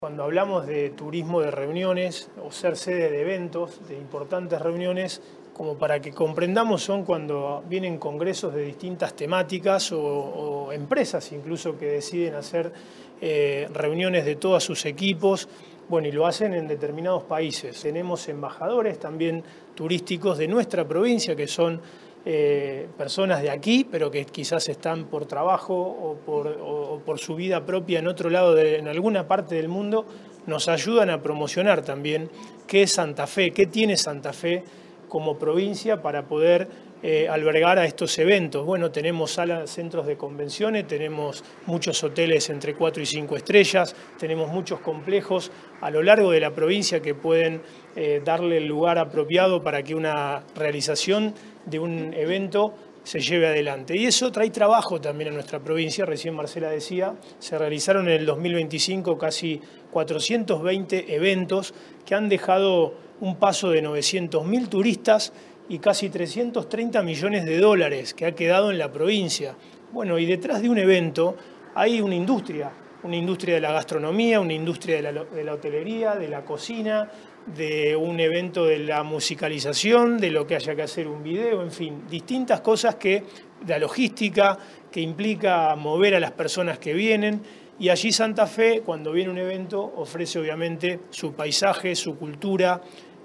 Cuando hablamos de turismo de reuniones o ser sede de eventos, de importantes reuniones, como para que comprendamos, son cuando vienen congresos de distintas temáticas o empresas incluso que deciden hacer reuniones de todos sus equipos, bueno, y lo hacen en determinados países. Tenemos embajadores también turísticos de nuestra provincia que son personas de aquí, pero que quizás están por trabajo o por su vida propia en otro lado, en alguna parte del mundo, nos ayudan a promocionar también qué es Santa Fe, qué tiene Santa Fe como provincia para poder albergar a estos eventos. Bueno, tenemos salas, centros de convenciones, tenemos muchos hoteles entre 4 y 5 estrellas, tenemos muchos complejos a lo largo de la provincia que pueden darle el lugar apropiado para que una realización de un evento se lleve adelante. Y eso trae trabajo también a nuestra provincia. Recién Marcela decía, se realizaron en el 2025 casi 420 eventos que han dejado un paso de 900.000 turistas y casi 330 millones de dólares que ha quedado en la provincia. Bueno, y detrás de un evento hay una industria de la gastronomía, una industria de la hotelería, de la cocina, de un evento de la musicalización, de lo que haya que hacer un video, en fin, distintas cosas de la logística, que implica mover a las personas que vienen. Y allí Santa Fe, cuando viene un evento, ofrece obviamente su paisaje, su cultura,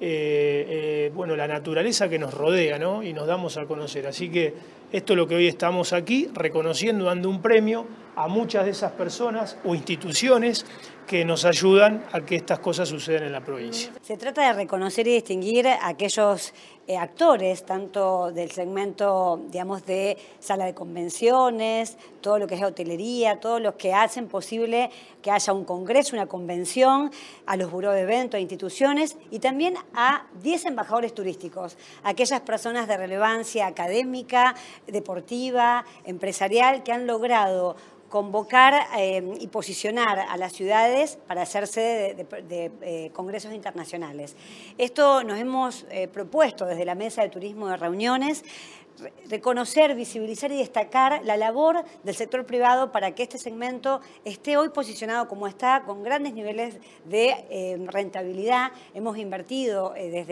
bueno, la naturaleza que nos rodea, ¿no? Y nos damos a conocer. Así que esto es lo que hoy estamos aquí, reconociendo, dando un premio a muchas de esas personas o instituciones que nos ayudan a que estas cosas sucedan en la provincia. Se trata de reconocer y distinguir a aquellos actores, tanto del segmento, digamos, de sala de convenciones, todo lo que es hotelería, todos los que hacen posible que haya un congreso, una convención, a los burós de eventos, a instituciones, y también a 10 embajadores turísticos, aquellas personas de relevancia académica, deportiva, empresarial, que han logrado convocar y posicionar a las ciudades para hacer sede de congresos internacionales. Esto nos hemos propuesto desde la Mesa de Turismo de Reuniones, reconocer, visibilizar y destacar la labor del sector privado para que este segmento esté hoy posicionado como está, con grandes niveles de rentabilidad. Hemos invertido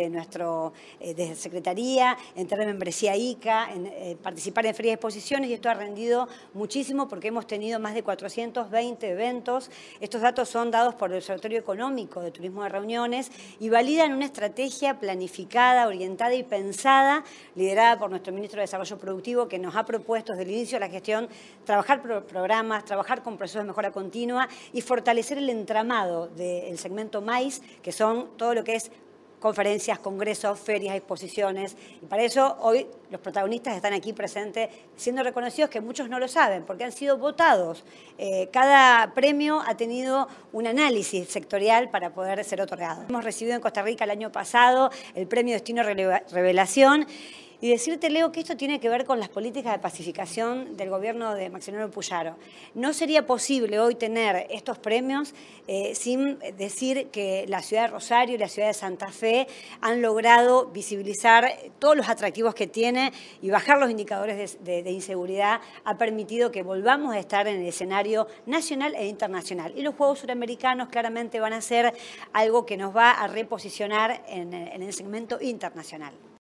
desde Secretaría, en tener membresía ICA, en participar en ferias y exposiciones, y esto ha rendido muchísimo porque hemos tenido más de 420 eventos. Estos datos son dados por el Observatorio Económico de Turismo de Reuniones y validan una estrategia planificada, orientada y pensada, liderada por nuestro ministro de Desarrollo Productivo, que nos ha propuesto desde el inicio de la gestión trabajar programas, trabajar con procesos de mejora continua y fortalecer el entramado del segmento MAIS, que son todo lo que es conferencias, congresos, ferias, exposiciones. Y para eso hoy los protagonistas están aquí presentes, siendo reconocidos, que muchos no lo saben, porque han sido votados. Cada premio ha tenido un análisis sectorial para poder ser otorgado. Hemos recibido en Costa Rica el año pasado el premio Destino Revelación. Y decirte, Leo, que esto tiene que ver con las políticas de pacificación del gobierno de Maximiliano Puyaro. No sería posible hoy tener estos premios sin decir que la ciudad de Rosario y la ciudad de Santa Fe han logrado visibilizar todos los atractivos que tiene y bajar los indicadores de inseguridad. Ha permitido que volvamos a estar en el escenario nacional e internacional. Y los Juegos Suramericanos claramente van a ser algo que nos va a reposicionar en el segmento internacional.